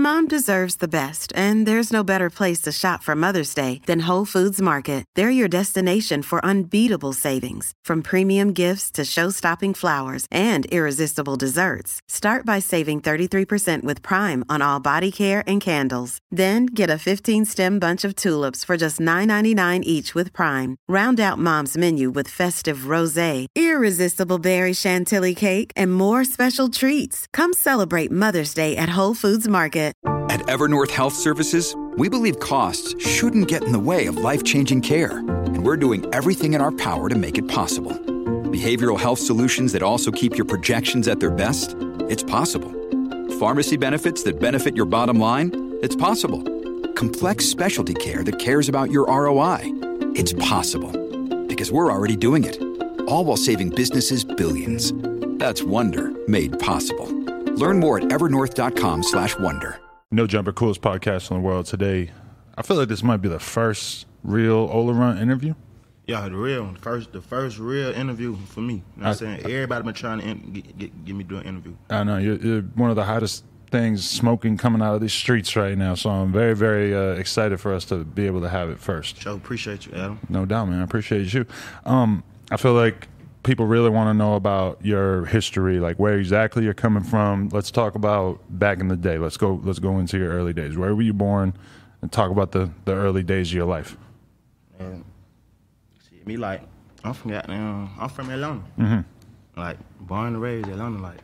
Mom deserves the best, and there's no better place to shop for Mother's Day than Whole Foods Market. They're your destination for unbeatable savings, from premium gifts to show-stopping flowers and irresistible desserts. Start by saving 33% with Prime on all body care and candles. Then get a 15-stem bunch of tulips for just $9.99 each with Prime. Round out Mom's menu with festive rosé, irresistible berry chantilly cake, and more special treats. Come celebrate Mother's Day at Whole Foods Market. At Evernorth Health Services, we believe costs shouldn't get in the way of life-changing care, and we're doing everything in our power to make it possible. Behavioral health solutions that also keep your projections at their best? It's possible. Pharmacy benefits that benefit your bottom line? It's possible. Complex specialty care that cares about your ROI? It's possible. Because we're already doing it. All while saving businesses billions. That's Wonder made possible. Learn more at evernorth.com/wonder. No Jumper, coolest podcast in the world. Today, I feel like this might be the first real Ola Run interview. Yeah, the first real interview for me. You know what I'm saying? Everybody been trying to get me do an interview. I know, you're one of the hottest things smoking coming out of these streets right now, so I'm very, very excited for us to be able to have it first. Sure, appreciate you, Adam. No doubt, man. I appreciate you. I feel like people really want to know about your history, like where exactly you're coming from. Let's talk about back in the day. Let's go into your early days. Where were you born? And talk about the early days of your life. And see me, like I'm from Atlanta. Mm-hmm. Like born and raised in Atlanta. Like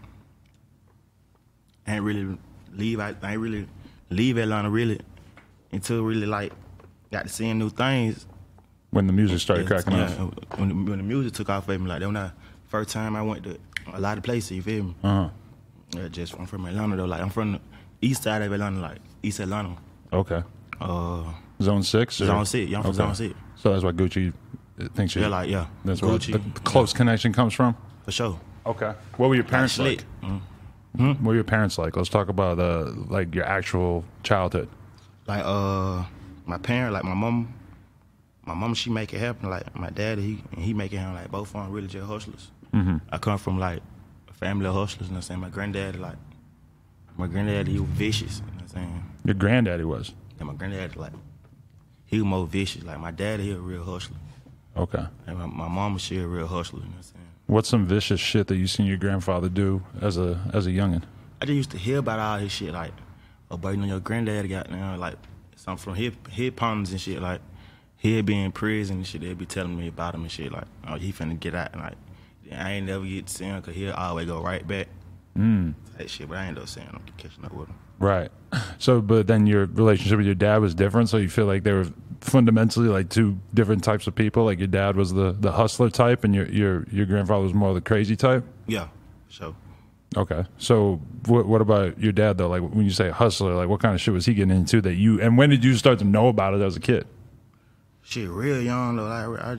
I ain't really leave Atlanta really until really like got to seeing new things. When the music started cracking off. When the music took off for me, like that was the first time I went to a lot of places, you feel me? Uh-huh. Yeah, I'm from Atlanta though, like I'm from the east side of Atlanta, like East Atlanta. Okay. Zone 6? Or? Zone 6, yeah, I'm from Zone 6. So that's why Gucci thinks you. Yeah, like, yeah. That's Gucci, where the close connection comes from? For sure. Okay. What were your parents like? Mm-hmm. What were your parents like? Let's talk about like your actual childhood. Like my parents, like my mom, she make it happen. Like my daddy, he make it happen. Like both of them really just hustlers. Mm-hmm. I come from like a family of hustlers. You know what I'm saying? My granddad, he was vicious. You know what I'm saying? Your granddaddy was? And my granddad, like, he was more vicious. Like my daddy, he a real hustler. Okay. And my mama, she a real hustler. You know what I'm saying? What's some vicious shit that you seen your grandfather do as a youngin'? I just used to hear about all his shit. Like, oh, but you know your granddad got like something from his problems and shit. Like. He'd be in prison and shit, they'd be telling me about him and shit, like, oh, he finna get out, and like, I ain't never get to see him, because he'll always go right back. That shit, but I ain't never seeing him, catching up with him. Right. So, but then your relationship with your dad was different, so you feel like they were fundamentally like two different types of people, like your dad was the hustler type, and your grandfather was more the crazy type? Yeah, sure. Okay. So, what about your dad, though? Like, when you say hustler, like, what kind of shit was he getting into that you, and when did you start to know about it as a kid? Shit, real young though.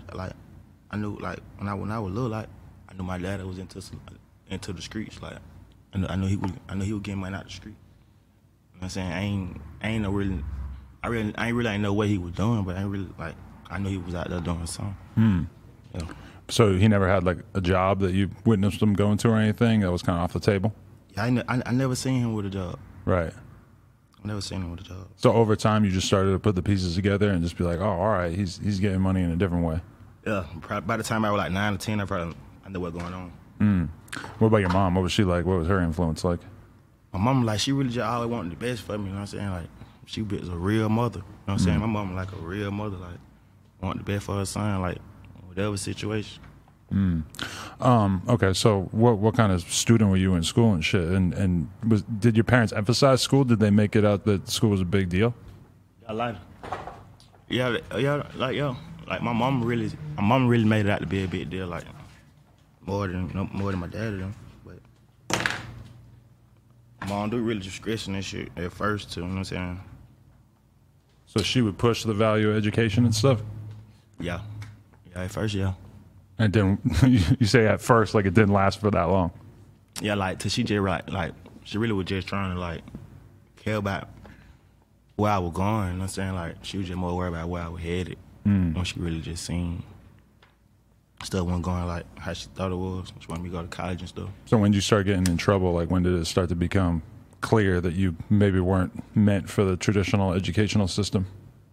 I knew like when I was little, like I knew my dad was into the streets. Like I knew he was getting money out the street. You know what I'm saying? I ain't really know what he was doing, but I knew he was out there doing something. Yeah. So he never had like a job that you witnessed him going to or anything that was kind of off the table? Yeah, I never seen him with a job. Right. Never seen him with a job. So over time, you just started to put the pieces together and just be like, oh, all right, he's getting money in a different way. Yeah. By the time I was like 9 or 10, I knew what was going on. What about your mom? What was she like? What was her influence like? My mom, like, she really just always wanted the best for me. You know what I'm saying? Like, she was a real mother. You know what I'm saying? My mom like a real mother. Like, wanted the best for her son. Like, whatever situation. Okay, so what kind of student were you in school and shit? And did your parents emphasize school? Did they make it out that school was a big deal? I like it. Like my mom really made it out to be a big deal. Like more than my dad did. But my mom do really discretion and shit at first too. You know what I'm saying? So she would push the value of education and stuff. Yeah, at first, yeah. And then you say at first, like it didn't last for that long. Yeah, like till she just like she really was just trying to like care about where I was going. You know what I'm saying? Like she was just more worried about where I was headed. When she really just seen stuff wasn't going like how she thought it was. She wanted me to go to college and stuff. So when did you start getting in trouble? Like when did it start to become clear that you maybe weren't meant for the traditional educational system?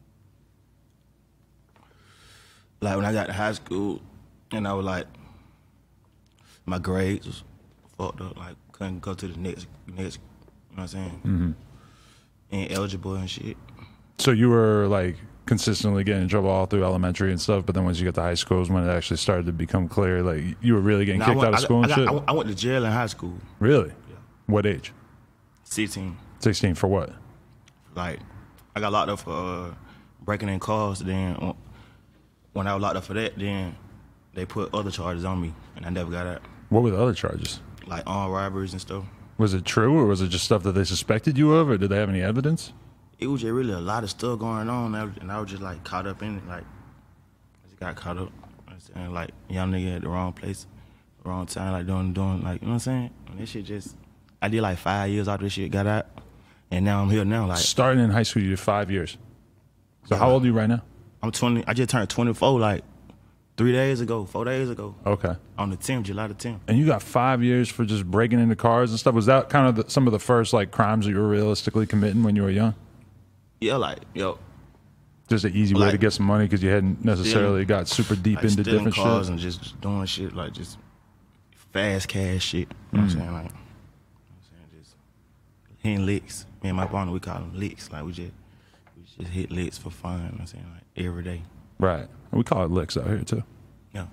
Like when I got to high school, and I was like, my grades was fucked up. Like couldn't go to the next. You know what I'm saying? Mm-hmm. Ain't eligible and shit. So you were like consistently getting in trouble all through elementary and stuff, but then once you get to high school is when it actually started to become clear, like you were really getting kicked out of school and shit? I went to jail in high school. Really? Yeah. What age? 16. 16 for what? Like, I got locked up for breaking in cars. Then when I was locked up for that, then they put other charges on me, and I never got out. What were the other charges? Like armed robberies and stuff. Was it true, or was it just stuff that they suspected you of, or did they have any evidence? It was just really a lot of stuff going on, and I was just like caught up in it. Like, I just got caught up. And like young nigga at the wrong place, wrong time, like doing like, you know what I'm saying? And this shit just, I did like 5 years after this shit got out, and now I'm here now. Like starting in high school, you did 5 years. So how old are you right now? I'm 20. I just turned 24 like 4 days ago. Okay. On the 10th, July the 10th. And you got 5 years for just breaking into cars and stuff. Was that kind of some of the first like crimes that you were realistically committing when you were young? Yeah, like, yo. Just an easy way to get some money because you hadn't necessarily got super deep into different cars shit. And just doing shit like just fast cash shit. You know what I'm saying? Like, just hitting licks. Me and my partner, we call them licks. Like we just hit licks for fun. You know what I'm saying? Like every day. Right. And we call it licks out here too. Yeah.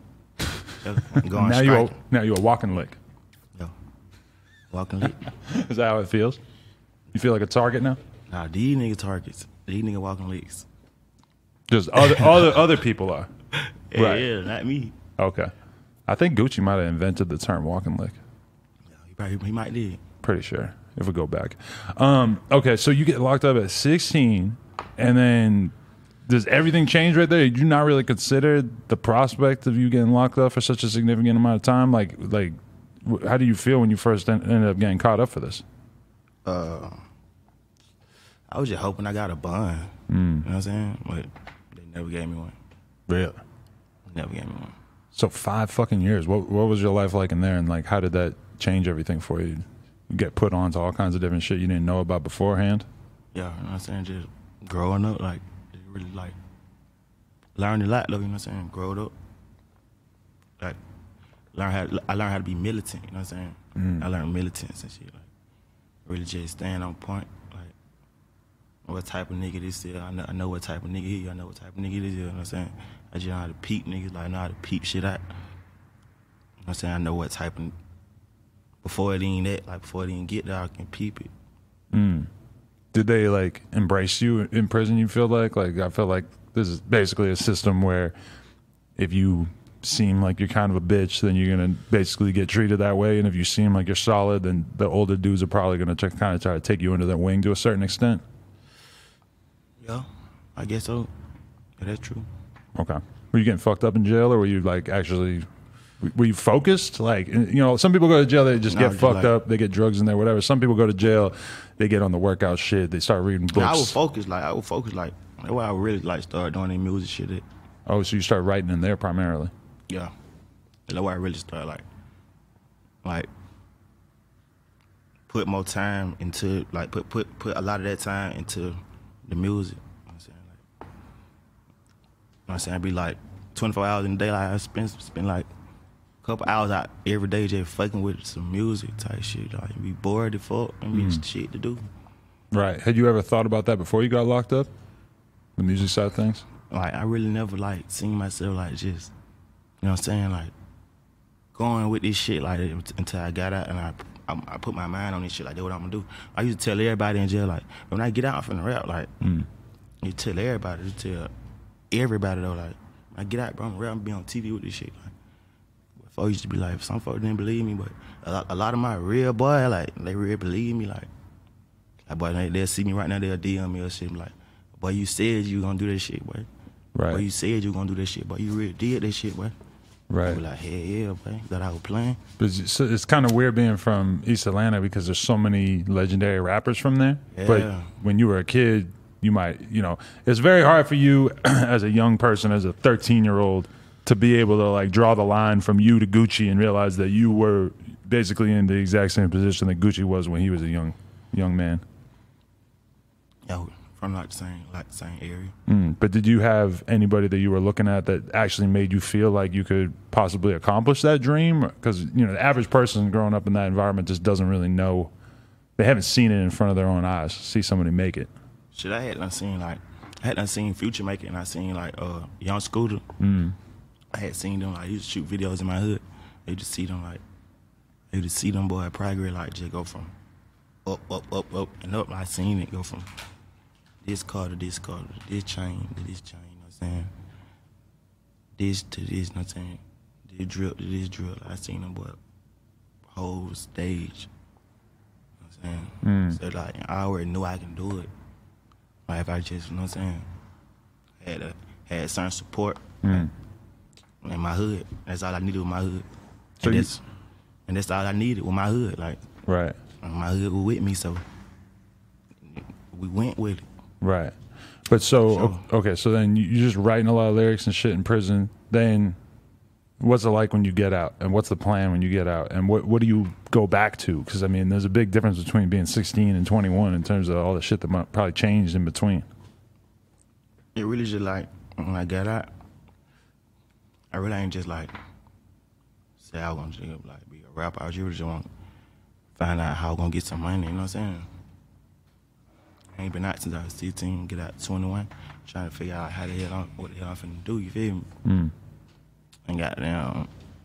Going now you a walking lick. Yeah. Walking lick. Is that how it feels? You feel like a target now? Nah, these nigga targets. These nigga walking licks. Just other people are. Yeah, right. Yeah, not me. Okay. I think Gucci might have invented the term walking lick. Yeah, he might did. Pretty sure, if we go back. Okay, so you get locked up at 16, and then does everything change right there? Did you not really consider the prospect of you getting locked up for such a significant amount of time? Like, how do you feel when you first ended up getting caught up for this? I was just hoping I got a bond. You know what I'm saying? But they never gave me one. Really? Never gave me one. So 5 fucking years. What was your life like in there, and like how did that change everything for you? You get put on to all kinds of different shit you didn't know about beforehand? Yeah, you know what I'm saying? Just growing up, like, just really like learned a lot though, you know what I'm saying? Growed up. Like I learned how to be militant, you know what I'm saying? I learned militance and shit, like really just staying on point. What type of nigga this is. I know what type of nigga he is. I know what type of nigga this is. You know what I'm saying? I just know how to peep niggas. Like, I know how to peep shit out. You know what I'm saying? I know what type of... Before it even that, like, before it even get there, I can peep it. Did they, like, embrace you in prison, you feel like? Like, I feel like this is basically a system where if you seem like you're kind of a bitch, then you're going to basically get treated that way. And if you seem like you're solid, then the older dudes are probably going to kind of try to take you under their wing to a certain extent. Yeah, I guess so. Yeah, that's true. Okay. Were you getting fucked up in jail, or were you like actually, were you focused? Like, you know, some people go to jail, they just get fucked up, they get drugs in there, whatever. Some people go to jail, they get on the workout shit, they start reading books. I was focused. That's why I really like started doing the music shit. Oh, so you start writing in there primarily? Yeah. That's why I really started like put more time into, like put a lot of that time into the music. You know what I'm saying? Like, you know what I'm saying? I'd be like 24 hours in the day, like I spend like a couple hours out every day just fucking with some music type shit. Like you be bored as fuck and be shit to do. Right. Had you ever thought about that before you got locked up? The music side of things? Like I really never like seen myself like just, you know what I'm saying, like going with this shit like until I got out and I put my mind on this shit, like that's what I'm gonna do. I used to tell everybody in jail, like, when I get out from the rap, like, you tell everybody, you tell everybody though, like, when I get out, bro, I'm gonna rap and be on TV with this shit. Like, before I used to be like, some folks didn't believe me, but a lot of my real boy, like, they really believe me, like boy, they'll see me right now, they'll DM me or shit, like, boy, you said you gonna do that shit, boy. Right. Boy, you said you gonna do that shit, boy, you really did that shit, boy. Right. I be like, hell yeah, boy, that I was playing. But it's kind of weird being from East Atlanta because there's so many legendary rappers from there. Yeah. But when you were a kid, you might, you know, it's very hard for you as a young person, as a 13-year-old, to be able to like draw the line from you to Gucci and realize that you were basically in the exact same position that Gucci was when he was a young young man? Yeah, from like the same area. But did you have anybody that you were looking at that actually made you feel like you could possibly accomplish that dream? Because the average person growing up in that environment just doesn't really know. They haven't seen it in front of their own eyes. See somebody make it. Shit, I hadn't seen Future make it, and I seen like Young Scooter. I had seen them. Like, I used to shoot videos in my hood. You just see them boy at Prague like just go from up and up. I seen it go from this car to this car to this chain to this chain. You know what I'm saying? This to this. You know what I'm saying? This drill to this drill. I seen them boy whole stage. You know what I'm saying? So like I already knew I can do it. Like if I just, you know what I'm saying? Had certain support in my hood. That's all I needed with my hood. So and that's all I needed with my hood. Like, right. My hood was with me, so we went with it. Right. But so then you're just writing a lot of lyrics and shit in prison. Then what's it like when you get out? And what's the plan when you get out? And what do you go back to? Because, I mean, there's a big difference between being 16 and 21 in terms of all the shit that might probably changed in between. It really just like, when I got out, I really ain't just like, say I was going to like be a rapper. I really just want to find out how I was going to get some money, you know what I'm saying? I ain't been out since I was 16, get out 21, trying to figure out what the hell I'm finna do, you feel me? And goddamn,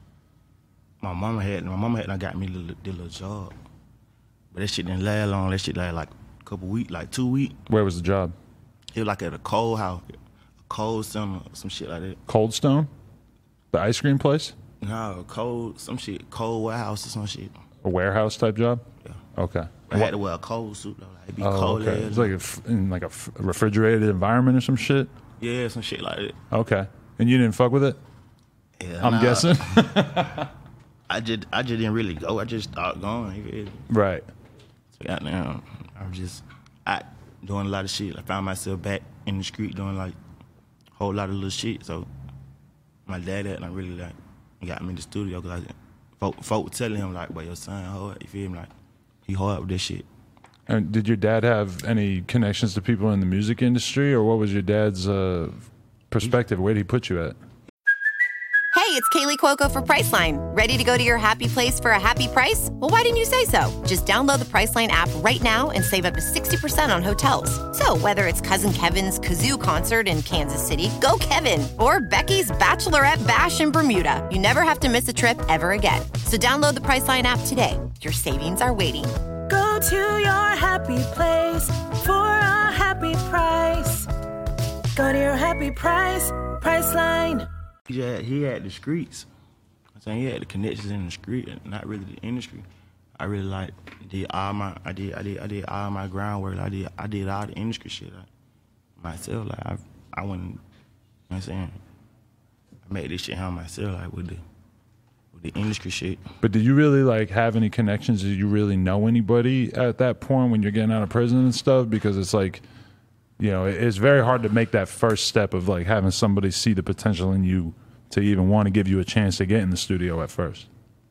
my mama had got me the little job. But that shit didn't last long. That shit lasted like a couple weeks, like 2 weeks. Where was the job? It was like at a Cold House, a Cold Center, some shit like that. Cold Stone? The ice cream place? No, Cold Warehouse or some shit. A warehouse type job? Yeah. Okay. I had to wear a cold suit though. Like, it'd be cold. Okay. It's like in a refrigerated environment or some shit? Yeah, some shit like that. Okay. And you didn't fuck with it? Yeah, I'm guessing? I just didn't really go. I just started going. You feel me? Right. So goddamn, I was just out doing a lot of shit. I found myself back in the street doing like a whole lot of little shit. So my dad had really like got me in the studio because folk telling him like, "Boy, your son hard." You feel me? Like he hard with this shit. And did your dad have any connections to people in the music industry, or what was your dad's perspective? Where did he put you at? Hey, it's Kaylee Cuoco for Priceline. Ready to go to your happy place for a happy price? Well, why didn't you say so? Just download the Priceline app right now and save up to 60% on hotels. So whether it's Cousin Kevin's Kazoo Concert in Kansas City, go Kevin, or Becky's Bachelorette Bash in Bermuda, you never have to miss a trip ever again. So download the Priceline app today. Your savings are waiting. Go to your happy place for a happy price. Go to your happy price, Priceline. He had the streets. I'm saying he had the connections in the street, and not really the industry. I really like did all my groundwork. I did all the industry shit myself. Like I wouldn't. You know what I'm saying? I made this shit happen myself, like with the industry shit. But did you really like have any connections? Did you really know anybody at that point when you're getting out of prison and stuff? Because it's like, it's very hard to make that first step of like having somebody see the potential in you to even want to give you a chance to get in the studio at first.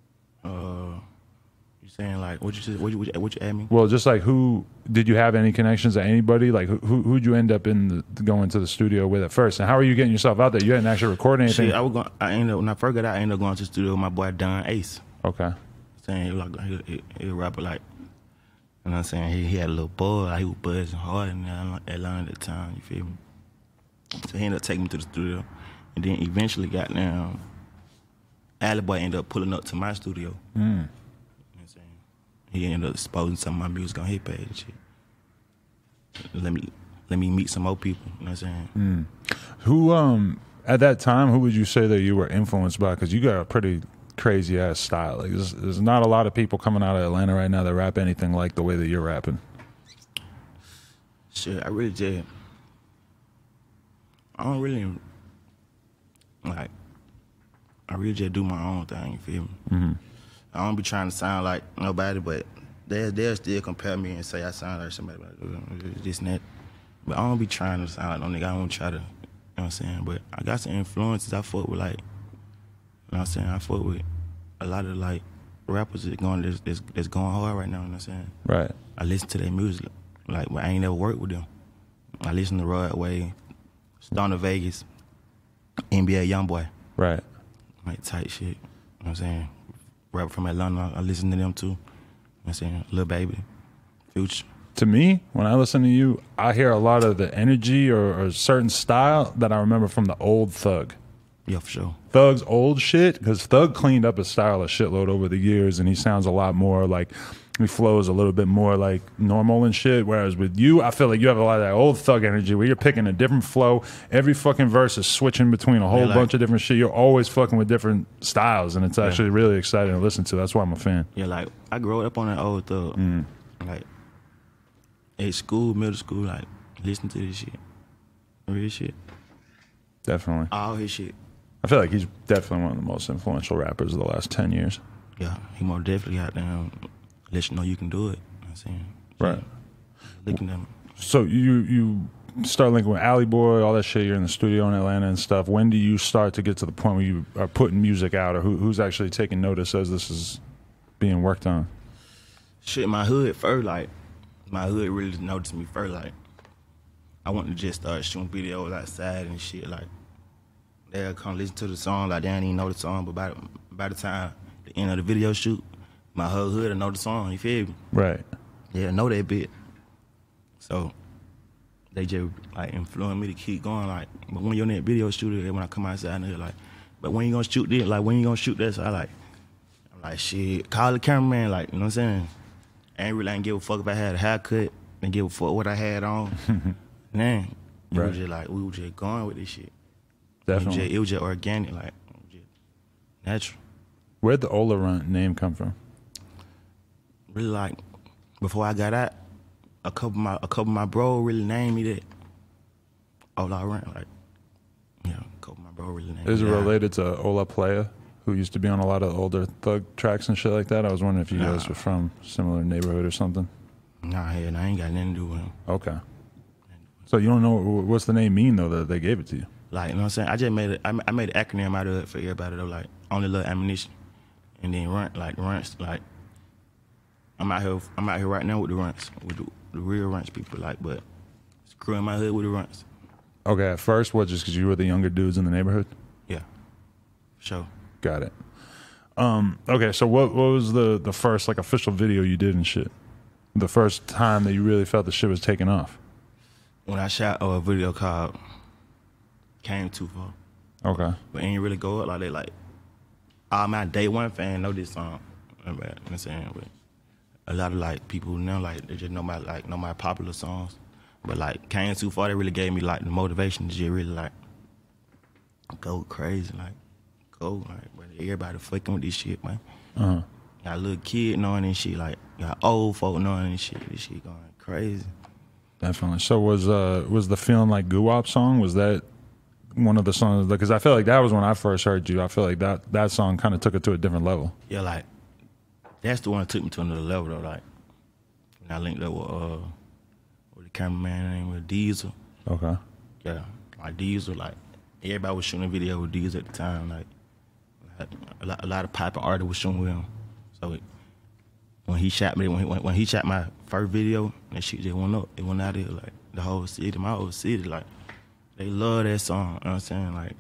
You saying like what you add me? Well, just like who did you have any connections to anybody? Like who'd you end up going to the studio with at first? And how are you getting yourself out there? You hadn't actually recorded anything. Shit, when I first got out, I ended up going to the studio with my boy Don Ace. Okay. Saying he was rapper like. You know what I'm saying? He had a little boy, like he was buzzing hard in Atlanta at the time, you feel me? So he ended up taking me to the studio. And then eventually got down, Alley Boy ended up pulling up to my studio. You know what I'm saying? He ended up exposing some of my music on his page and shit. Let me meet some more people, you know what I'm saying? Who, at that time, who would you say that you were influenced by? Because you got a pretty crazy ass style. Like there's not a lot of people coming out of Atlanta right now that rap anything like the way that you're rapping. Shit, I really just do my own thing, you feel me? Mm-hmm. I don't be trying to sound like nobody, but they'll still compare me and say I sound like somebody, like this and that. But I don't be trying to sound like no nigga. I don't try to, you know what I'm saying? But I got some influences. I fuck with like, you know what I'm saying? I fuck with a lot of like rappers that's going hard right now, you know what I'm saying? Right. I listen to their music. Like, but I ain't never worked with them. I listen to Rod Wave, Stoner Vegas, NBA Youngboy. Right. Like, tight shit. You know what I'm saying? Rapper from Atlanta, I listen to them too. You know what I'm saying? Lil Baby, Future. To me, when I listen to you, I hear a lot of the energy or a certain style that I remember from the old Thug. Yeah, for sure. Thug's old shit, because Thug cleaned up his style a shitload over the years, and he sounds a lot more like, he flows a little bit more like normal and shit. Whereas with you, I feel like you have a lot of that old Thug energy where you're picking a different flow. Every fucking verse is switching between a whole bunch of different shit. You're always fucking with different styles, and it's actually really exciting to listen to. That's why I'm a fan. Yeah, like, I grew up on that old Thug. Like, at school, middle school, like, listen to this shit. Real shit. Definitely. All his shit. I feel like he's definitely one of the most influential rappers of the last 10 years. Yeah, he most definitely got them. Let you know you can do it. You know what I'm saying? Right. Looking at them. So you start linking with Alley Boy, all that shit. You're in the studio in Atlanta and stuff. When do you start to get to the point where you are putting music out, or who's actually taking notice as this is being worked on? Shit, my hood first, like, my hood really noticed me first. Like, I wanted to just start shooting videos outside and shit. Like, they'll come listen to the song, like, they didn't even know the song, but by the time the end of the video shoot, my whole hood will know the song, you feel me? Right. Yeah, know that bit. So they just like influenced me to keep going. Like, but when you're in that video shooter, when I come outside, they're like, but when you gonna shoot this? Like, when you gonna shoot this? So I'm like, shit, call the cameraman. Like, you know what I'm saying? I ain't give a fuck if I had a haircut. Didn't give a fuck what I had on. Man, we was just going with this shit. Definitely. It was just organic, like, just natural. Where'd the Ola Runt name come from? Really, like, before I got out, a couple of my bro really named me that. Ola Runt, like, yeah, a couple of my bro really named me that. Is it related to Ola Playa, who used to be on a lot of older Thug tracks and shit like that? I was wondering if you guys were from a similar neighborhood or something. Nah, hell, I ain't got nothing to do with him. Okay. So you don't know what's the name mean though that they gave it to you? Like, you know what I'm saying? I just made I made an acronym out of it for everybody though, like, only little ammunition, and then runts, like, I'm out here right now with the runts, with the real runts people, like, but screwing my hood with the runts. Okay, at first, what, just because you were the younger dudes in the neighborhood? Yeah, for sure. Got it. Okay, so what was the first, like, official video you did and shit? The first time that you really felt the shit was taking off? When I shot a video called Came Too Far. Okay. But it ain't really go up like that. Like, all my day one fan know this song. You know what I'm saying? But a lot of, like, people now, like, they just know my popular songs. But, like, Came Too Far, they really gave me, like, the motivation to just really, like, go crazy, like, but everybody fucking with this shit, man. Got a little kid knowing this shit, like, got old folk knowing this shit going crazy. Definitely. So was the Feeling Like Guwop song, was that one of the songs? Because I feel like that was when I first heard you. I feel like that song kind of took it to a different level. Yeah, like, that's the one that took me to another level, though. Like, when I linked up with the cameraman named Diesel. Okay. Yeah, like Diesel, like, everybody was shooting a video with Diesel at the time. Like, a lot of popular artists was shooting with him. So when he shot me, when he shot my first video, that shit just went up. It went out there, like, the whole city, my whole city, like, they love that song. You know what I'm saying? Like,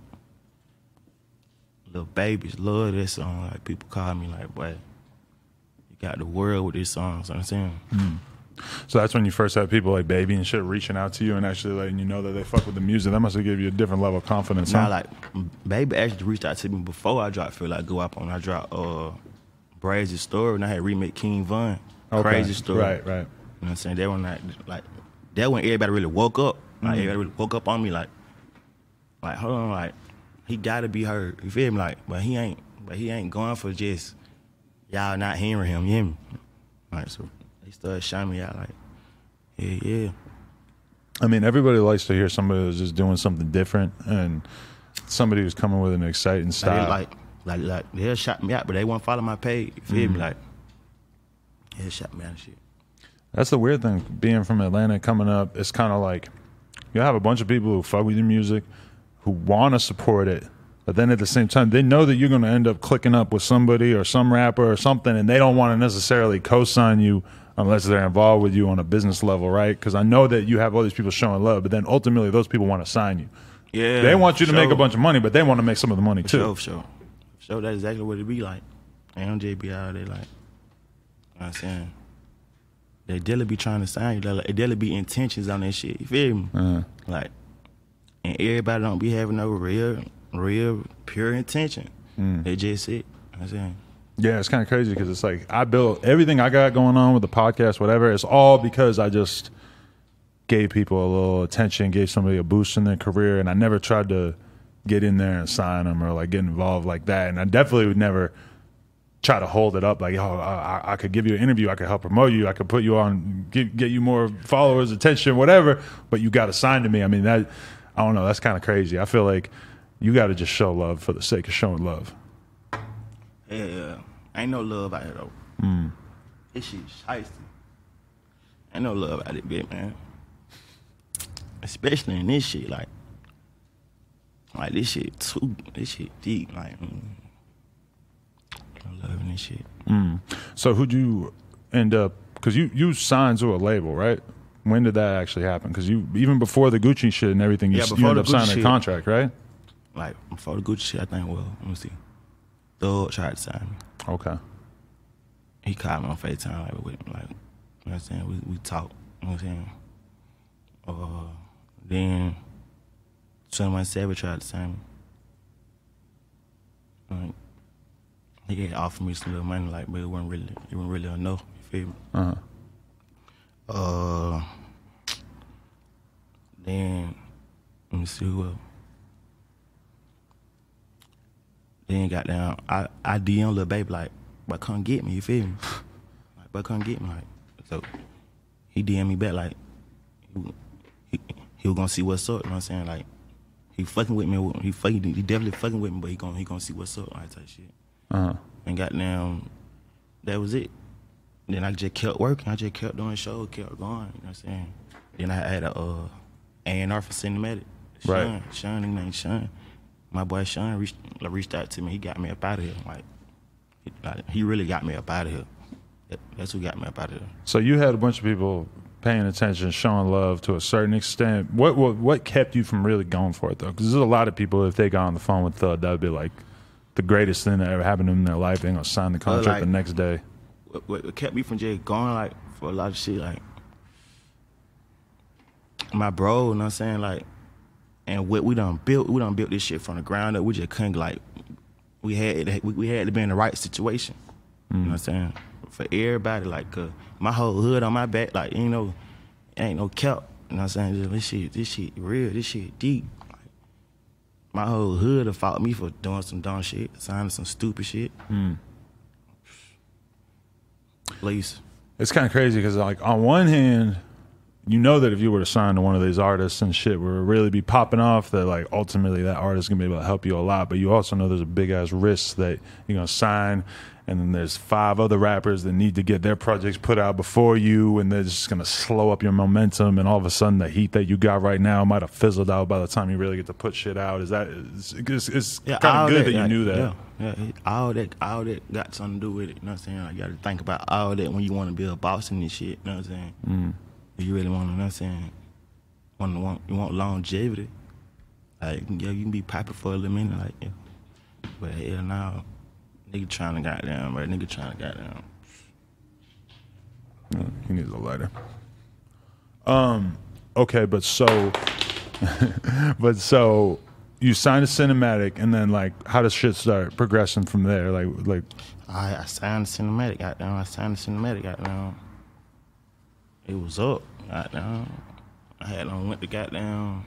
little babies love that song. Like, people call me like, boy, you got the world with this song. So I'm saying. So that's when you first had people like Baby and shit reaching out to you and actually letting you know that they fuck with the music. That must have given you a different level of confidence. Nah, like, Baby actually reached out to me before I dropped Feel Like Guwop on. I dropped Brazy Story, and I had remake King Von. Okay. Crazy Story. Right. You know what I'm saying? That one, like, that when everybody really woke up. Like, everybody really woke up on me, like, hold on, like, he gotta be heard. You feel me? Like, but he ain't going for just y'all not hearing him. You hear me? Like, so they started shining me out, like, yeah. I mean, everybody likes to hear somebody who's just doing something different and somebody who's coming with an exciting style. Like they'll shot me out, but they won't follow my page. You feel me? Like, they'll shot me out and shit. That's the weird thing, being from Atlanta, coming up, it's kind of like, you have a bunch of people who fuck with your music, who want to support it, but then at the same time, they know that you're going to end up clicking up with somebody or some rapper or something, and they don't want to necessarily co-sign you unless they're involved with you on a business level, right? Because I know that you have all these people showing love, but then ultimately those people want to sign you. Yeah, they want you to make a bunch of money, but they want to make some of the money too. For sure. That's exactly what it be like. MJ be out there like, you know what I'm saying? They daily be trying to sign you. They daily be intentions on that shit. You feel me? Like, and everybody don't be having no real, pure intention. They just it. You know what I'm saying? Yeah, it's kind of crazy because it's like I built everything I got going on with the podcast, whatever. It's all because I just gave people a little attention, gave somebody a boost in their career, and I never tried to get in there and sign them or like get involved like that. And I definitely would never try to hold it up like, oh, I could give you an interview, I could help promote you, I could put you on, get you more followers, attention, whatever, but you got to sign to me. I mean, that, I don't know, that's kind of crazy. I feel like you got to just show love for the sake of showing love. Yeah. Ain't no love out here, though. This shit shiesty. Ain't no love out it, bitch, man. Especially in this shit, like this shit deep, like, no love in this shit. So who'd you end up, because you signed to a label, right? When did that actually happen? Because you, even before the Gucci shit and everything, you ended up signing a contract, right? Like, before the Gucci shit, I think, well, let me see. Thug tried to sign me. Okay. He called me on FaceTime, like, with him, like, you know what I'm saying? We talked, you know what I'm saying? Then 21 Savage tried to sign me. Like, he had offered me some little money, like, but it wasn't really enough. You feel me? Then let me see who else. Then goddamn, I DM Lil Baby like, but come get me, you feel me? Like, but come get me, like. So he DM me back like, he was gonna see what's up. You know what I'm saying? Like, he fucking with me. He definitely fucking with me, but he gonna see what's up, like type shit. And goddamn, that was it. Then I just kept working. I just kept doing shows, kept going. You know what I'm saying? Then I had a A&R for Cinematic. Sean, nigga named Sean. My boy Sean reached out to me. He got me up out of here. Like he really got me up out of here. That's who got me up out of here. So you had a bunch of people paying attention, showing love to a certain extent. What kept you from really going for it though? Because there's a lot of people, if they got on the phone with Thug, that would be like the greatest thing that ever happened to them in their life. They're gonna sign the contract the next day. What kept me from just going, like, for a lot of shit, like, my bro, you know what I'm saying, like, and what we done built this shit from the ground up. We just couldn't, like, we had to be in the right situation. You know what I'm saying? For everybody, like, my whole hood on my back, like, you know, ain't no cap. You know what I'm saying? This shit real, this shit deep. Like, my whole hood have fought me for doing some dumb shit, signing some stupid shit. Please. It's kind of crazy because, like, on one hand, you know that if you were to sign to one of these artists and shit were to really be popping off, that, like, ultimately that artist is going to be able to help you a lot. But you also know there's a big-ass risk that you're going to sign, and then there's 5 other rappers that need to get their projects put out before you, and they're just going to slow up your momentum, and all of a sudden the heat that you got right now might have fizzled out by the time you really get to put shit out. It's kind of good that you knew that. Yeah, all that got something to do with it. You know what I'm saying? Like, you got to think about all that when you want to be a boss in this shit. You know what I'm saying? If you really want to, you know what I'm saying? You want longevity. Like, yeah, you can be popping for a little minute, like, yeah. But hell no. Nigga trying to goddamn, bro. Nigga trying to goddamn. He needs a lighter. Okay, but so you signed a Cinematic, and then, like, how does shit start progressing from there? Like I signed the Cinematic, goddamn. It was up, goddamn. I had went to goddamn.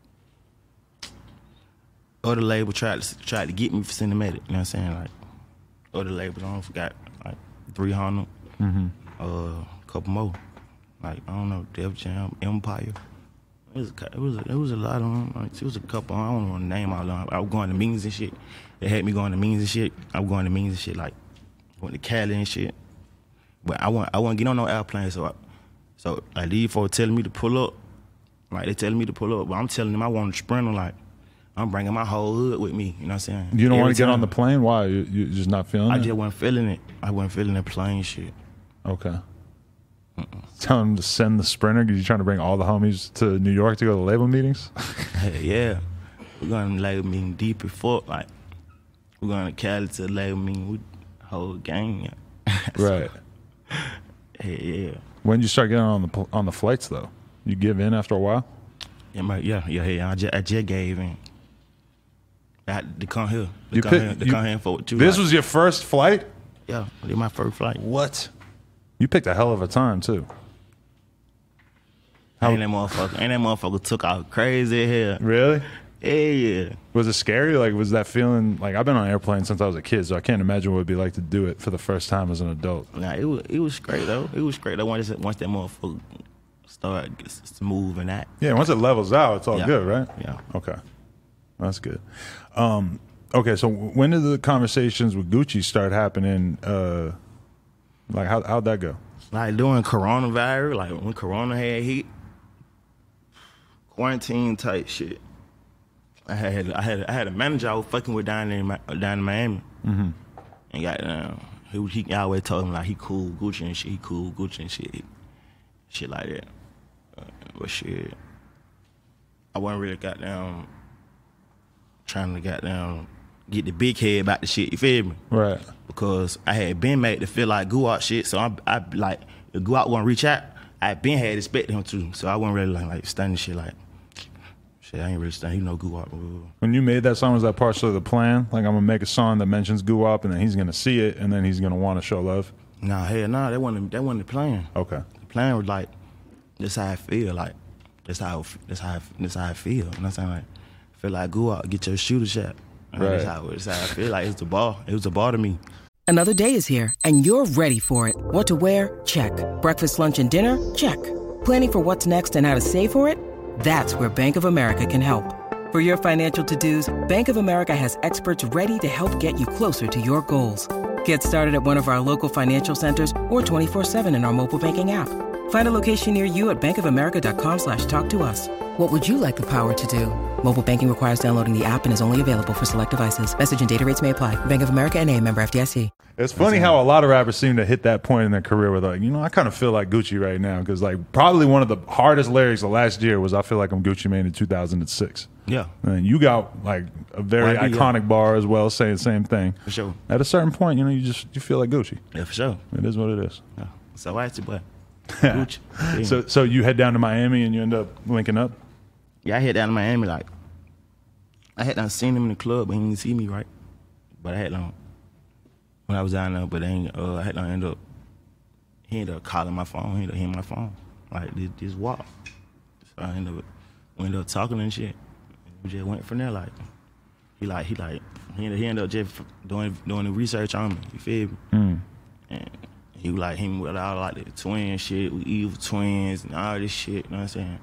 Other label tried to get me for Cinematic. You know what I'm saying? Like, other labels, I don't forgot, like 300, a couple more, like, I don't know, Def Jam, Empire. It was a lot of them. Like, it was a couple. I don't want to name all of them. I was going to meetings and shit. They had me going to meetings and shit. I was going to meetings and shit, like went to Cali and shit. But I want get on no airplane, so like, these folks telling me to pull up. Like, they telling me to pull up, but I'm telling them I want to sprint them. Like, I'm bringing my whole hood with me. You know what I'm saying? You don't want to get on the plane? Why? You just not feeling it? I just wasn't feeling it. I wasn't feeling the plane shit. Okay. telling him to send the Sprinter because you're trying to bring all the homies to New York to go to label meetings? Hey, yeah. We're going to label meeting deep before, like, we're going to Cali to label meeting with the whole gang. Right. Hey, yeah. When did you start getting on the flights, though? You give in after a while? Yeah. I just gave in. I had to come here. Come here for 2 This was your first flight? Yeah, it was my first flight. What? You picked a hell of a time, too. And that motherfucker took out crazy here. Really? Yeah. Was it scary? Like, was that feeling, like, I've been on airplanes since I was a kid, so I can't imagine what it would be like to do it for the first time as an adult. Nah, it was great, though. It was great, though, once that motherfucker started smooth and that. Yeah, once it levels out, it's all Yeah. good, right? Yeah. Okay. That's good. Okay, so when did the conversations with Gucci start happening? Like, how'd that go? Like, during coronavirus, like, when Corona had hit, quarantine type shit. I had a manager I was fucking with down in Miami. Mm-hmm. And got he always told him like he cool Gucci and shit. He cool Gucci and shit like that. But shit, I wasn't really trying to get the big head about the shit. You feel me? Right. Because I had been made to feel like Guwap shit. So I like if Guwap wouldn't reach out, I been had expected him to. So I wasn't really like studying shit like. Shit, I ain't really studying. You know Guwap. When you made that song, was that partially the plan? Like, I'm gonna make a song that mentions Guwap, and then he's gonna see it, and then he's gonna want to show love. Nah, hell nah. That wasn't the plan. Okay. The plan was like, this how I feel. Like, this how I feel. You know what I'm saying? Like, I feel like Guwap, get your shooter shot. Right. That's how I feel. Like it's the ball. It was the ball to me. Another day is here, and you're ready for it. What to wear? Check. Breakfast, lunch, and dinner? Check. Planning for what's next and how to save for it? That's where Bank of America can help. For your financial to-dos, Bank of America has experts ready to help get you closer to your goals. Get started at one of our local financial centers or 24/7 in our mobile banking app. Find a location near you at bankofamerica.com/talktous. What would you like the power to do? Mobile banking requires downloading the app and is only available for select devices. Message and data rates may apply. Bank of America NA, member FDIC. It's funny how a lot of rappers seem to hit that point in their career where they're like, you know, I kind of feel like Gucci right now. Because, like, probably one of the hardest lyrics of last year was I feel like I'm Gucci Mane in 2006. Yeah. And you got, like, a very iconic bar as well saying the same thing. For sure. At a certain point, you know, you feel like Gucci. Yeah, for sure. It is what it is. Yeah. So I boy. Gucci. Yeah. So you head down to Miami and you end up linking up? Yeah, I head down to Miami, like, I had done seen him in the club, but he didn't see me, right? But I had done, when I was down there, but then I had done he ended up calling my phone, he ended up hitting my phone, like, this walk. So I ended up talking and shit. We just went from there, like, he ended up just doing the research on me, you feel me? Mm. And he was like, him with all, like, the twin shit, we evil twins and all this shit, you know what I'm saying?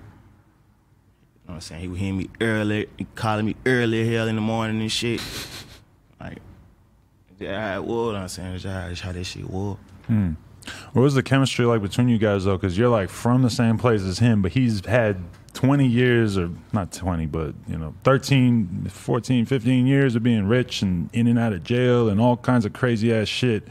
You know what I'm saying? He would hear me early, calling me early hell in the morning and shit. Like, that's how it was, you know what I'm saying? That's how that shit was. Mm. What was the chemistry like between you guys, though? Because you're, like, from the same place as him, but he's had 20 years, or not 20, but, you know, 13, 14, 15 years of being rich and in and out of jail and all kinds of crazy-ass shit.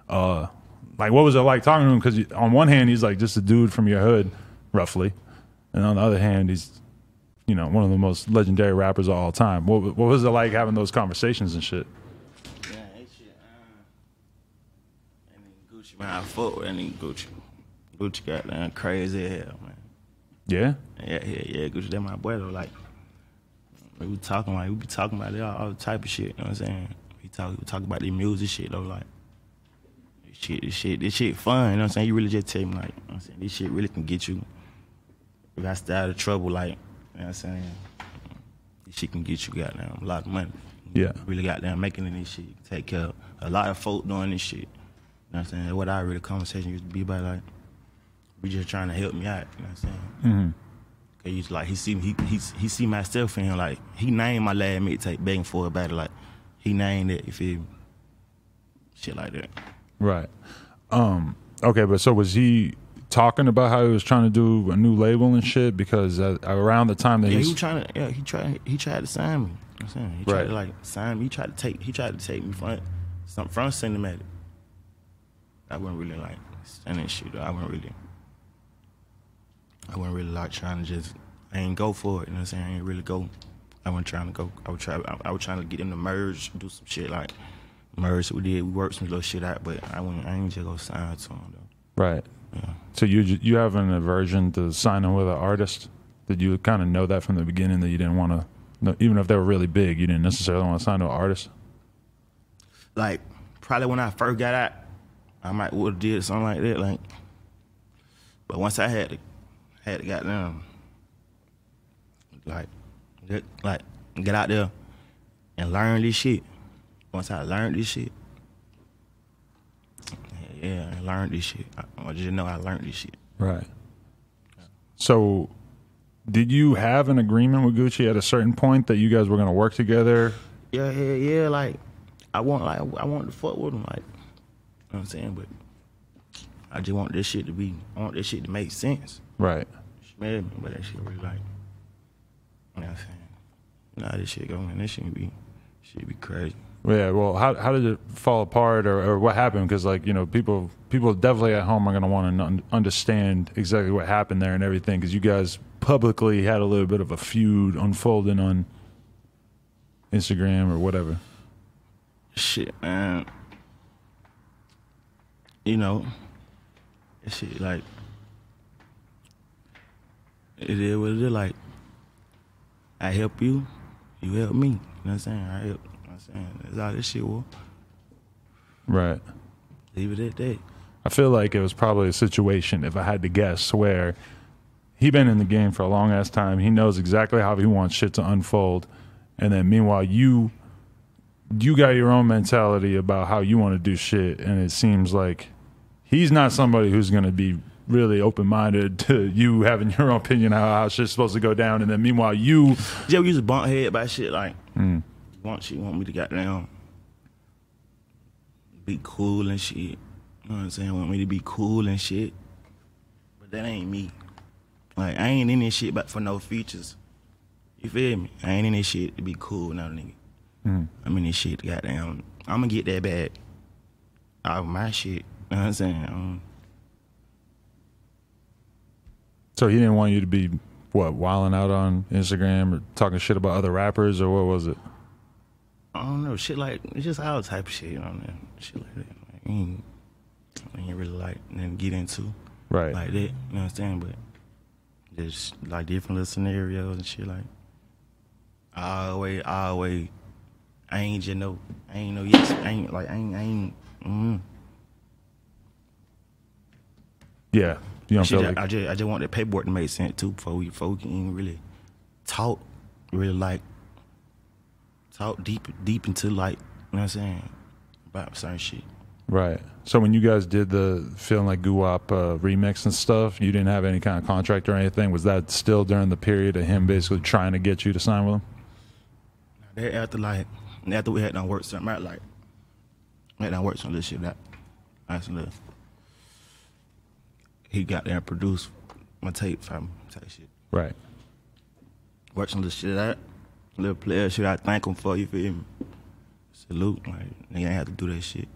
Like, what was it like talking to him? Because on one hand, he's, like, just a dude from your hood, roughly. And on the other hand, he's, you know, one of the most legendary rappers of all time. What was it like having those conversations and shit? Yeah, that shit. And then Gucci, man, I fuck with that nigga Gucci. Gucci got down crazy as hell, man. Yeah? Yeah, Gucci, that my boy though. Like, we be talking about all type of shit. You know what I'm saying? We talk about the music shit though. Like, this shit fun. You know what I'm saying? You really just tell me like, you know what I'm saying, this shit really can get you. If I stay out of trouble, like. You know what I'm saying? This shit can get you goddamn a lot of money. Yeah. Really goddamn making this shit. Take care of a lot of folk doing this shit. You know what I'm saying? What I really conversation used to be about, like, we just trying to help me out. You know what I'm saying? Mm-hmm. Cause like he see myself in him. Like, he named my last mixtape Begging for a Battle. Like, he named it, you feel me? Shit like that. Right. Okay, but so was he talking about how he was trying to do a new label and shit? Because around the time that he was trying to, he tried to sign me. You know what I'm saying? He tried to like sign me. He tried to take me from Cinematic. I wasn't really like standing shit though. I wasn't really I wasn't really like trying to I ain't go for it, you know what I'm saying? I ain't really go. I wasn't trying to go. I was trying to get them to merge, do some shit like merge. We worked some little shit out, but I ain't just go sign to them though. Right. Yeah. So you have an aversion to signing with an artist? Did you kind of know that from the beginning that you didn't want to, even if they were really big, you didn't necessarily want to sign to an artist? Like, probably when I first got out, I might would have did something like that. Like, but once I had to goddamn, like get out there and learn this shit. Once I learned this shit, I learned this shit. I just know I learned this shit. Right. So, did you have an agreement with Gucci at a certain point that you guys were going to work together? Yeah. Like, I want to fuck with him, like, you know what I'm saying? But I just want this shit to make sense. Right. She mad at me, but that shit really like, you know what I'm saying? Nah, this shit going, this shit be crazy. Yeah, well, how did it fall apart, or what happened? Because, like, you know, people definitely at home are going to want to understand exactly what happened there and everything, because you guys publicly had a little bit of a feud unfolding on Instagram or whatever. Shit, man. You know, that shit, like, it is what it is. Like, I help you, you help me. You know what I'm saying? I help. That's all this shit was. Right. Leave it at that. I feel like it was probably a situation, if I had to guess, where he been in the game for a long ass time. He knows exactly how he wants shit to unfold, and then meanwhile you got your own mentality about how you want to do shit, and it seems like he's not somebody who's going to be really open-minded to you having your own opinion how shit's supposed to go down, and then meanwhile you used to bump head by shit like. She want me to goddamn be cool and shit. You know what I'm saying? Want me to be cool and shit. But that ain't me. Like, I ain't in this shit but for no features. You feel me? I ain't in this shit to be cool now, nigga. I'm in this shit to goddamn, I'm gonna get that bag out of my shit. You know what I'm saying? So he didn't want you to be, what, wilding out on Instagram or talking shit about other rappers, or what was it? I don't know, shit like, it's just all type of shit, you know what I mean? Shit like that. Like, I ain't really like nothing to get into. Right. Like that, you know what I'm saying? But just like different little scenarios and shit like, I ain't just know, I ain't know yes, I ain't. Yeah. You don't feel like... I just want that paperwork to make sense too before we can even really talk, talk deep into, like, you know what I'm saying, about certain shit. Right. So when you guys did the Feeling Like Guwap remix and stuff, you didn't have any kind of contract or anything. Was that still during the period of him basically trying to get you to sign with him? After we had done work something out, like, we had done work some little shit out. He got there and produced my tape for me, type shit. Right. Worked some little shit out. Little player shit, I thank him for, you feel me? Salute, like, nigga ain't have to do that shit.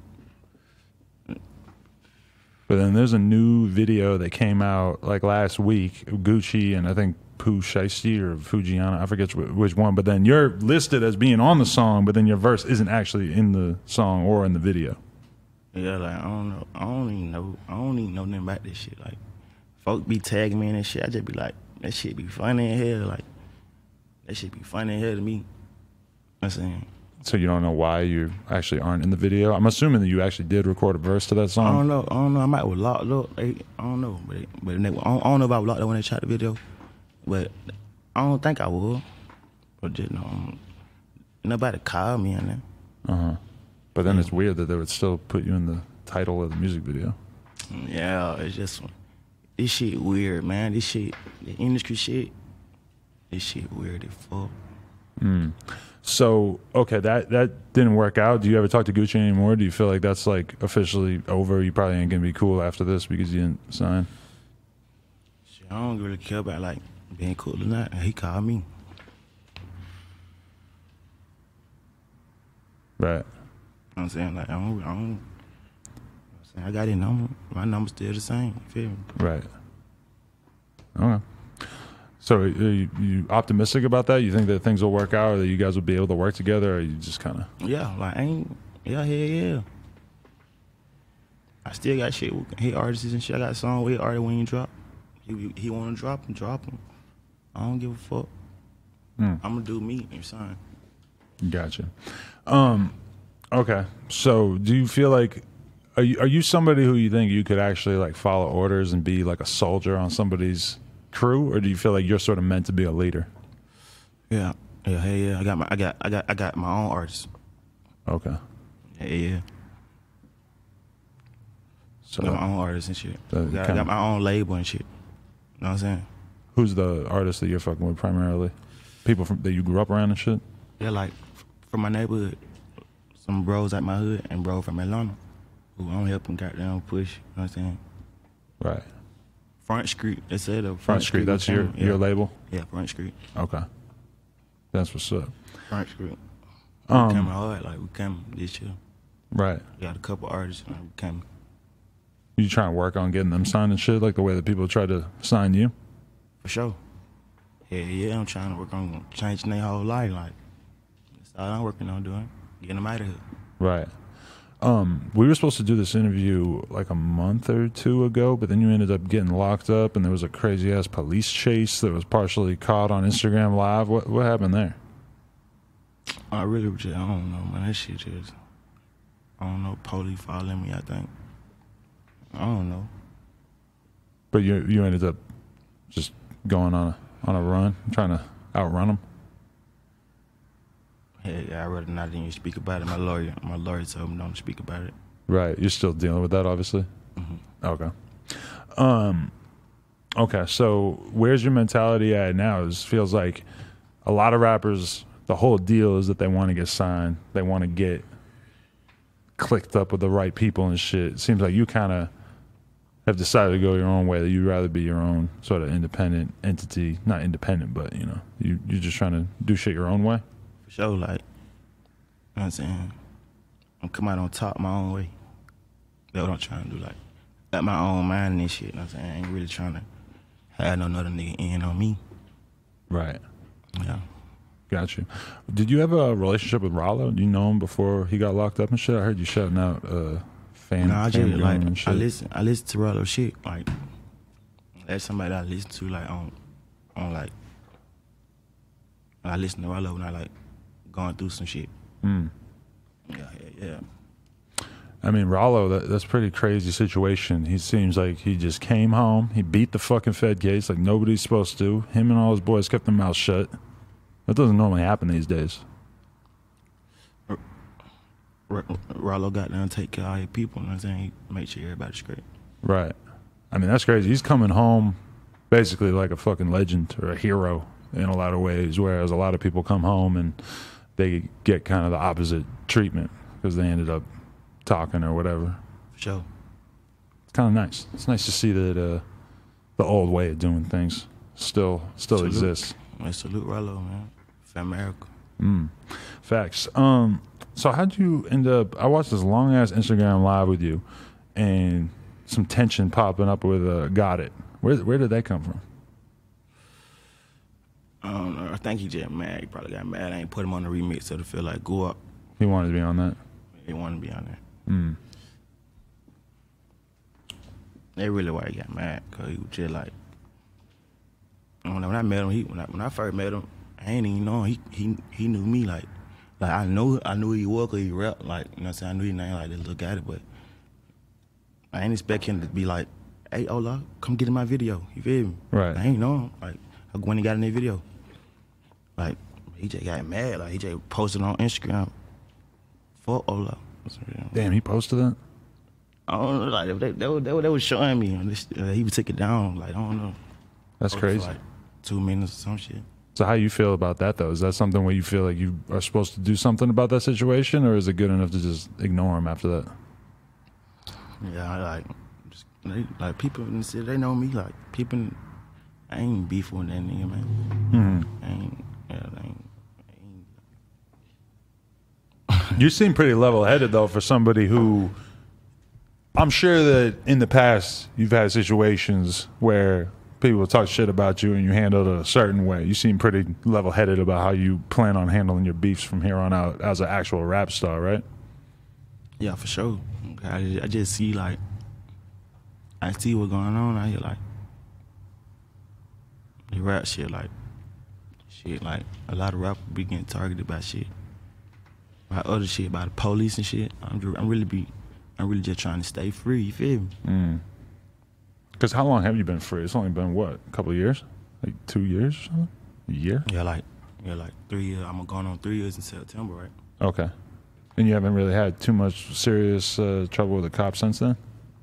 But then there's a new video that came out like last week, Gucci and I think Pooh Shiesty or Fujiana, I forget which one, but then you're listed as being on the song, but then your verse isn't actually in the song or in the video. Yeah, like, I don't know. I don't even know nothing about this shit. Like, folk be tagging me in that shit. I just be like, that shit be funny in hell. Like, that shit be funny in hell to me. You know what I'm saying? So you don't know why you actually aren't in the video? I'm assuming that you actually did record a verse to that song. I don't know. I might have locked up. I don't know. But I don't know if I was locked up when they shot the video. But I don't think I would. But just, nobody called me on that. But then it's weird that they would still put you in the title of the music video. Yeah, it's just, this shit weird, man. This shit, the industry shit, this shit weird as fuck. So, okay, that didn't work out. Do you ever talk to Gucci anymore? Do you feel like that's like officially over? You probably ain't gonna be cool after this because you didn't sign? Shit, I don't really care about like being cool or not. He called me. Right. You know what I'm saying? Like, I don't, you know what I'm saying? I got his number. My number's still the same. You feel me? Right. Okay. So are you optimistic about that? You think that things will work out, or that you guys will be able to work together, or you just kind of? Yeah, like yeah. I still got shit with hit artists and shit. I got a song with artist when you drop. He want to drop him. I don't give a fuck. I'm gonna do me and sign. Gotcha. Okay. So do you feel like are you somebody who you think you could actually like follow orders and be like a soldier on somebody's crew, or do you feel like you're sort of meant to be a leader? Yeah. I got my own artists. Okay. Yeah. So I got my own artists and shit. So I got my own label and shit. You know what I'm saying? Who's the artist that you're fucking with primarily? People that you grew up around and shit? Yeah, like from my neighborhood. Some bros at my hood and bro from Atlanta who I'm helping goddamn push. You know what I'm saying? Right. Front Street. They said Front Street. That's your label? Yeah, Front Street. Okay. That's what's up. Front Street. We coming hard. Like, we coming this year. Right. We got a couple artists and we coming. You trying to work on getting them signed and shit, like the way that people try to sign you? For sure. Yeah, I'm trying to work on changing their whole life. Like, that's all I'm working on doing. Getting them out of here. Right. We were supposed to do this interview like a month or two ago, but then you ended up getting locked up, and there was a crazy ass police chase that was partially caught on Instagram Live. What happened there? I don't know, man. That shit just, I don't know. Police following me, I think. I don't know. But you ended up just going on a run, trying to outrun them. Yeah, I'd rather not even speak about it. My lawyer told me don't speak about it. Right. You're still dealing with that, obviously? Mm-hmm. Okay. Okay, so where's your mentality at now? It feels like a lot of rappers, the whole deal is that they want to get signed. They want to get clicked up with the right people and shit. It seems like you kind of have decided to go your own way, that you'd rather be your own sort of independent entity. Not independent, but, you know, you're just trying to do shit your own way. For sure, like, you know what I'm saying? I'm coming out on top my own way. That's what I'm trying to do, like, got my own mind and shit, you know what I'm saying? I ain't really trying to have no other nigga in on me. Right. Yeah. Got you. Did you have a relationship with Rollo? Do you know him before he got locked up and shit? I heard you shouting out fan. No, I just like and shit. I listen to Rollo shit. Like, that's somebody that I listen to like on like, I listen to Rollo when I like going through some shit. Yeah. I mean, Rollo, that's a pretty crazy situation. He seems like he just came home. He beat the fucking Fed case like nobody's supposed to. Him and all his boys kept their mouths shut. That doesn't normally happen these days. Rollo got down to take care of all your people, you know what I'm saying? He make sure everybody's straight. Right. I mean, that's crazy. He's coming home basically like a fucking legend or a hero in a lot of ways, whereas a lot of people come home and they get kind of the opposite treatment because they ended up talking or whatever. For sure. It's kind of nice. It's nice to see that the old way of doing things still exists. I salute Rollo, man. For America. Facts. So how'd you end up? I watched this long ass Instagram Live with you, and some tension popping up with Got It. Where did that come from? I don't know. I think he just mad. He probably got mad. I ain't put him on the remix, so to feel like go up. He wanted to be on that. He wanted to be on there. They really why he got mad, cause he was just like, when I met him, when I first met him, I ain't even know him. He knew me like I knew who he was, cause he rap, like, you know what I'm saying? I knew his name like this little guy, but I ain't expect him to be like, hey, Ola, come get in my video. You feel me? Right. I ain't know him. Like, when he got in the video, like, he just got mad. Like, he just posted on Instagram for Ola. Damn, he posted that? I don't know, like, they was showing me. He would take it down. Like, I don't know. That's crazy. For like 2 minutes or some shit. So how you feel about that, though? Is that something where you feel like you are supposed to do something about that situation, or is it good enough to just ignore him after that? Yeah, like people in the city, they know me. Like, people, I ain't beef with that nigga, man. You seem pretty level-headed, though, for somebody who, I'm sure that in the past you've had situations where people talk shit about you and you handle it a certain way. You seem pretty level-headed about how you plan on handling your beefs from here on out as an actual rap star, right? Yeah, for sure. I just see, like, I see what's going on out here, like, the rap shit, like, a lot of rappers be getting targeted by shit. By other shit, by the police and shit. I'm really just trying to stay free, you feel me? Because how long have you been free? It's only been, what, a couple of years? Like 2 years or something? A year? Yeah, like 3 years. I'm going on 3 years in September, right? Okay. And you haven't really had too much serious trouble with the cops since then?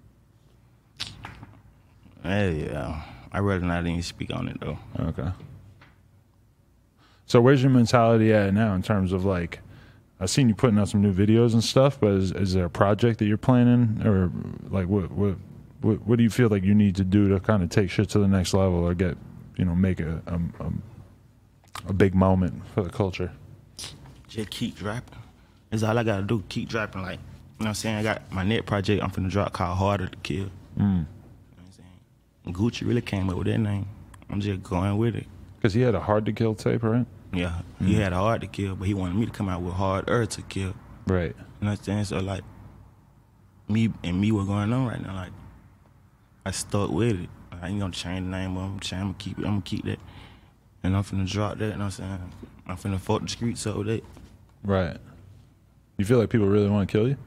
Yeah. I'd rather not even speak on it, though. Okay. So where's your mentality at now in terms of, like, I've seen you putting out some new videos and stuff, but is there a project that you're planning? Or, like, what do you feel like you need to do to kind of take shit to the next level or get, make a big moment for the culture? Just keep dropping. That's all I gotta do. Keep dropping. Like, you know what I'm saying? I got my net project I'm finna drop called Harder to Kill. You know what I'm saying? Gucci really came up with that name. I'm just going with it. Because he had a Hard to Kill tape, right? Yeah. He had a Hard to Kill, but he wanted me to come out with Harder to Kill. Right. You know what I'm saying? So, like, me what's going on right now, like, I stuck with it. I ain't gonna change the name, but I'm gonna keep it. I'm gonna keep that. And I'm finna drop that, you know what I'm saying? I'm finna fuck the streets up with that. Right. You feel like people really want to kill you?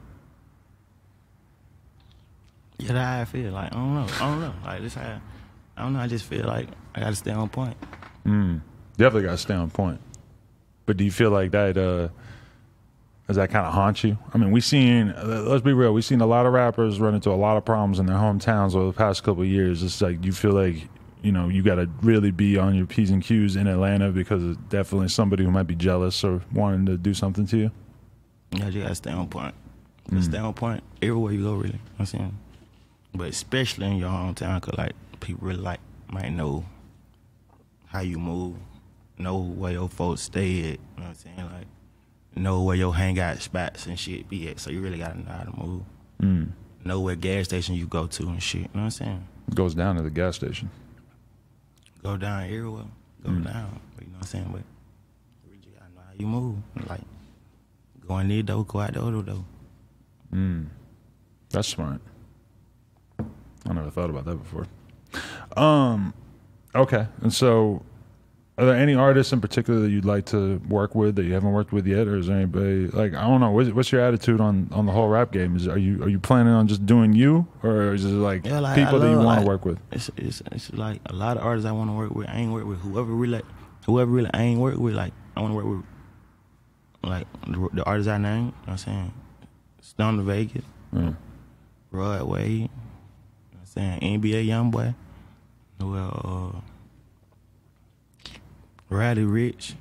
Yeah, that's how I feel. Like, I don't know. Like, this how, I don't know, I just feel like I gotta stay on point. Definitely gotta stay on point. But do you feel like that, does that kind of haunt you? I mean, let's be real, we've seen a lot of rappers run into a lot of problems in their hometowns over the past couple of years. It's like, do you feel like, you got to really be on your P's and Q's in Atlanta because it's definitely somebody who might be jealous or wanting to do something to you? Yeah, you got to stay on point. Stay on point everywhere you go, really. You know what I'm saying? But especially in your hometown, because, like, people really, like, might know how you move, know where your folks stay at, you know what I'm saying? Like, know where your hangout spots and shit be at, so you really got to know how to move. Know where gas station you go to and shit, you know what I'm saying? It goes down to the gas station. Go down everywhere. Go down. You know what I'm saying? But you really gotta know how you move. Like, go in there, though, go out the other, though. That's smart. I never thought about that before. Okay. And so, are there any artists in particular that you'd like to work with that you haven't worked with yet, or is there anybody, like, I don't know, what's your attitude on the whole rap game? Are you planning on just doing you, or is it like, people that you want to work with? It's like a lot of artists I want to work with. I ain't work with whoever really I ain't work with. Like, I want to work with, like, the artists I named. You know what I'm saying? Stone to Vegas, Rod Wave. You know what I'm saying? NBA Youngboy. Well, Roddy Rich.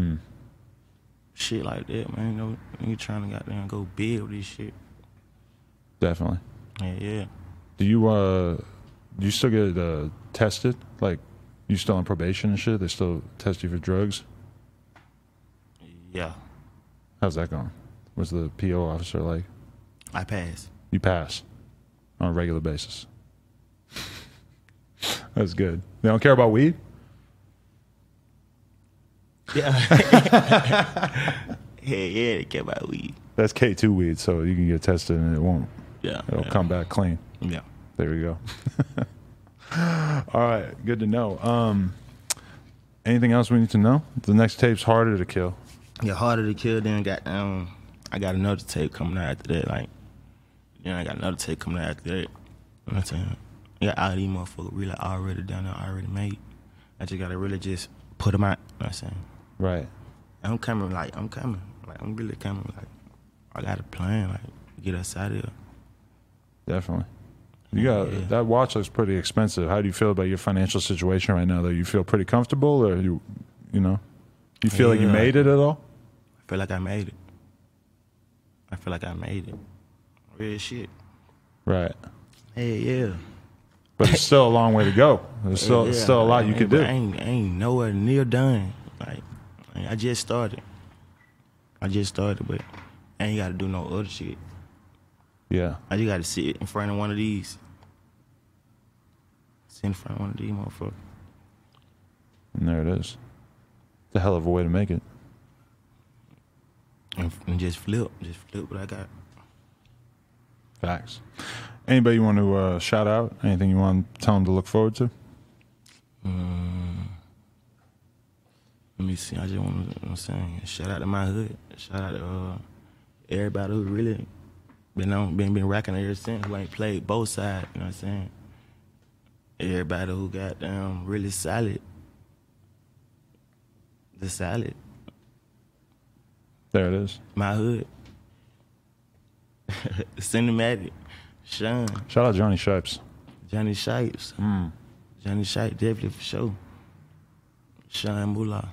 Shit like that, man. You trying to goddamn go big with this shit. Definitely. Yeah. Do you still get tested? Like, you still on probation and shit? They still test you for drugs? Yeah. How's that going? What's the PO officer like? I pass. You pass on a regular basis. That's good. They don't care about weed? Yeah. Yeah, they care about weed. That's K2 weed, so you can get tested and it won't. Yeah. It'll come back clean. Yeah. There we go. All right, good to know. Anything else we need to know? The next tape's Harder to Kill. Yeah, Harder to Kill. Then I got another tape coming out after that. Like, then I got another tape coming out after that. You know what I'm saying? I got all these motherfuckers really already done it, already made. I just gotta really just put them out. You know what I'm saying? Right. I'm coming. Like, I'm really coming. Like, I got a plan. Like, get us out of here. Definitely. That watch looks pretty expensive. How do you feel about your financial situation right now? Though, you feel pretty comfortable, or you feel like you made it at all? I feel like I made it. Real shit. Right. Hey, yeah. But it's still a long way to go. There's still a lot you can do. I ain't nowhere near done. Like, I just started. But I ain't got to do no other shit. Yeah. I just got to sit in front of one of these. sit in front of one of these motherfuckers. And there it is. It's a hell of a way to make it. And just flip what I got. Facts. Anybody you want to shout out? Anything you want to tell them to look forward to? Let me see. I just want to, you know what I'm saying, shout out to my hood. Shout out to everybody who really been rocking ever since, who ain't played both sides, you know what I'm saying? Everybody who got really solid. The solid. There it is. My hood. Cinematic. Sean. Shout out Johnny Shipes. Johnny Shipes. Johnny Shipes, definitely for sure. Sean Moolah.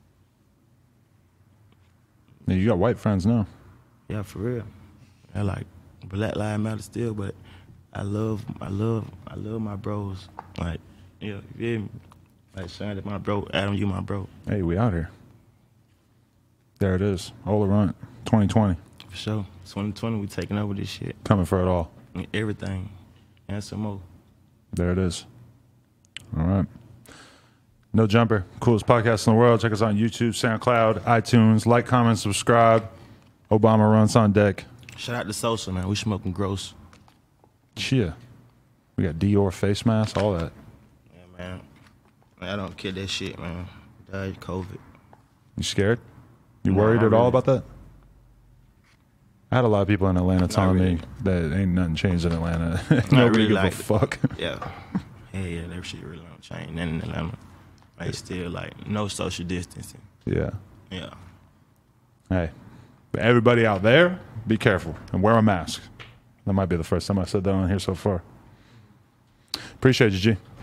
Yeah, you got white friends now. Yeah, for real. I like Black Lives Matter still, but I love my bros. Like, yeah, you feel me? Like Sean, that's my bro. Adam, you my bro. Hey, we out here. There it is. Ola Runt, 2020. For sure. 2020, we taking over this shit. Coming for it all. Everything. And some more. There it is. All right. No Jumper, coolest podcast in the world. Check us out on YouTube, SoundCloud, iTunes. Like, comment, subscribe. Obama runs on deck. Shout out to Sosa, man. We smoking gross. Yeah. We got Dior face mask, all that. Yeah, man. I don't care that shit, man. Died COVID. You scared? You No, worried not at all really. about that? I had a lot of people in Atlanta telling really. me that ain't nothing changed in Atlanta. Nobody really give like a it. fuck. Yeah. Yeah, that shit really don't change. Nothing in Atlanta. Like, still, like, no social distancing. Yeah. Yeah. Hey, but everybody out there, be careful and wear a mask. That might be the first time I said that on here so far. Appreciate you, G.